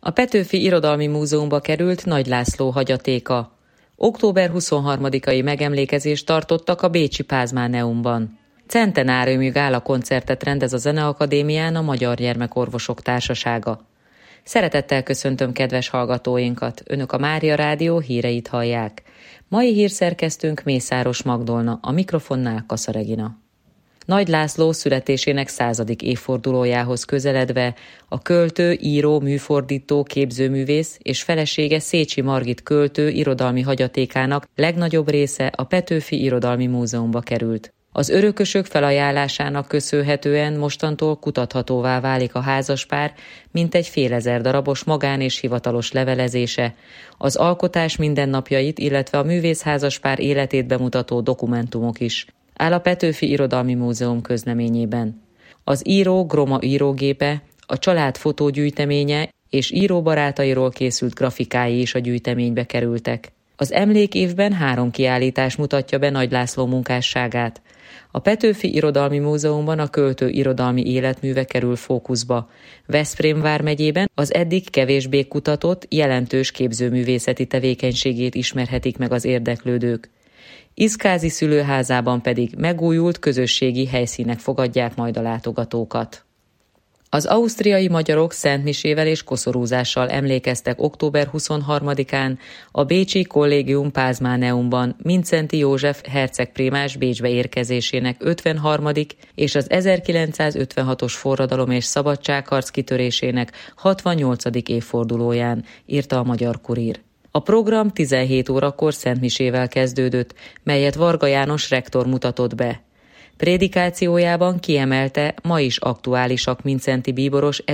A Petőfi Irodalmi Múzeumba került Nagy László hagyatéka. Október 23-ai megemlékezést tartottak a bécsi Pázmáneumban. Centenáriumi gálakoncertet rendez a Zeneakadémián a Magyar Gyermekorvosok Társasága. Szeretettel köszöntöm kedves hallgatóinkat, Önök a Mária Rádió híreit hallják. Mai hírszerkesztőnk Mészáros Magdolna, a mikrofonnál Kassa Regina. Nagy László születésének 100. évfordulójához közeledve a költő, író, műfordító, képzőművész és felesége Szécsi Margit költő irodalmi hagyatékának legnagyobb része a Petőfi Irodalmi Múzeumba került. Az örökösök felajánlásának köszönhetően mostantól kutathatóvá válik a házaspár mintegy fél ezer darabos magán- és hivatalos levelezése, az alkotás mindennapjait, illetve a művészházaspár életét bemutató dokumentumok is, áll a Petőfi Irodalmi Múzeum közleményében. Az író Groma írógépe, a család fotógyűjteménye és íróbarátairól készült grafikái is a gyűjteménybe kerültek. Az emlékévben 3 kiállítás mutatja be Nagy László munkásságát. A Petőfi Irodalmi Múzeumban a költő irodalmi életműve kerül fókuszba. Veszprém vármegyében az eddig kevésbé kutatott, jelentős képzőművészeti tevékenységét ismerhetik meg az érdeklődők. Iszkázi szülőházában pedig megújult közösségi helyszínek fogadják majd a látogatókat. Az ausztriai magyarok szentmisével és koszorúzással emlékeztek október 23-án a bécsi Kollégium Pázmáneumban Mindszenty József hercegprímás Bécsbe érkezésének 53. és az 1956-os forradalom és szabadságharc kitörésének 68. évfordulóján, írta a Magyar Kurír. A program 17 órakor szentmisével kezdődött, melyet Varga János rektor mutatott be. Prédikációjában kiemelte, ma is aktuálisak Mindszenty bíboros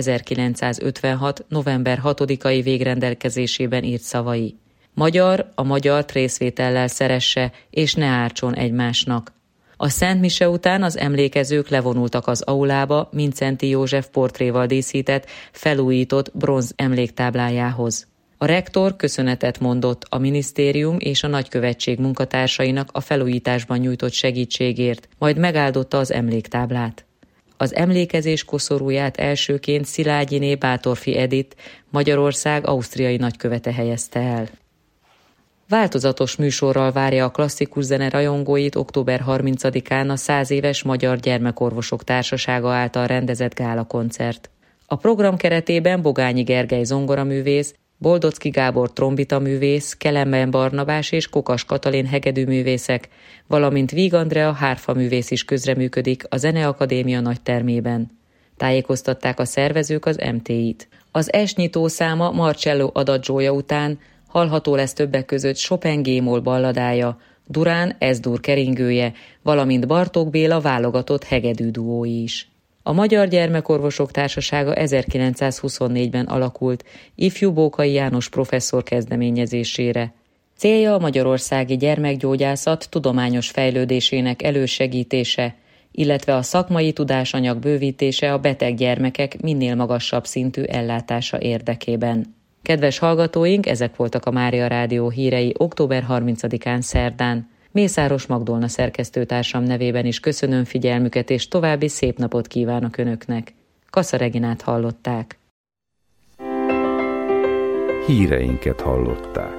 1956. november 6-ai végrendelkezésében írt szavai. Magyar a magyart részvétellel szeresse, és ne ártson egymásnak. A Szent Mise után az emlékezők levonultak az aulába Mindszenty József portréval díszített, felújított bronz emléktáblájához. A rektor köszönetet mondott a minisztérium és a nagykövetség munkatársainak a felújításban nyújtott segítségért, majd megáldotta az emléktáblát. Az emlékezés koszorúját elsőként Szilágyiné Bátorfi Edith, Magyarország ausztriai nagykövete helyezte el. Változatos műsorral várja a klasszikus zene rajongóit október 30-án a 100 éves Magyar Gyermekorvosok Társasága által rendezett gálakoncert. A program keretében Bogányi Gergely zongoraművész, Boldocki Gábor trombitaművész, Kelemben Barnabás és Kokas Katalin hegedűművészek, valamint Víg Andrea hárfaművész is közreműködik a Zeneakadémia nagytermében. Tájékoztatták a szervezők az MT-t. Az estnyitó száma Marcello adagiója után hallható lesz többek között Chopin G-moll balladája, Durán S-dur keringője, valamint Bartók Béla válogatott hegedű duói is. A Magyar Gyermekorvosok Társasága 1924-ben alakult, ifjú Bókai János professzor kezdeményezésére. Célja a magyarországi gyermekgyógyászat tudományos fejlődésének elősegítése, illetve a szakmai tudásanyag bővítése a beteg gyermekek minél magasabb szintű ellátása érdekében. Kedves hallgatóink, ezek voltak a Mária Rádió hírei október 30-án szerdán. Mészáros Magdolna szerkesztőtársam nevében is köszönöm figyelmüket, és további szép napot kívánok Önöknek. Kassa Reginát hallották. Híreinket hallották.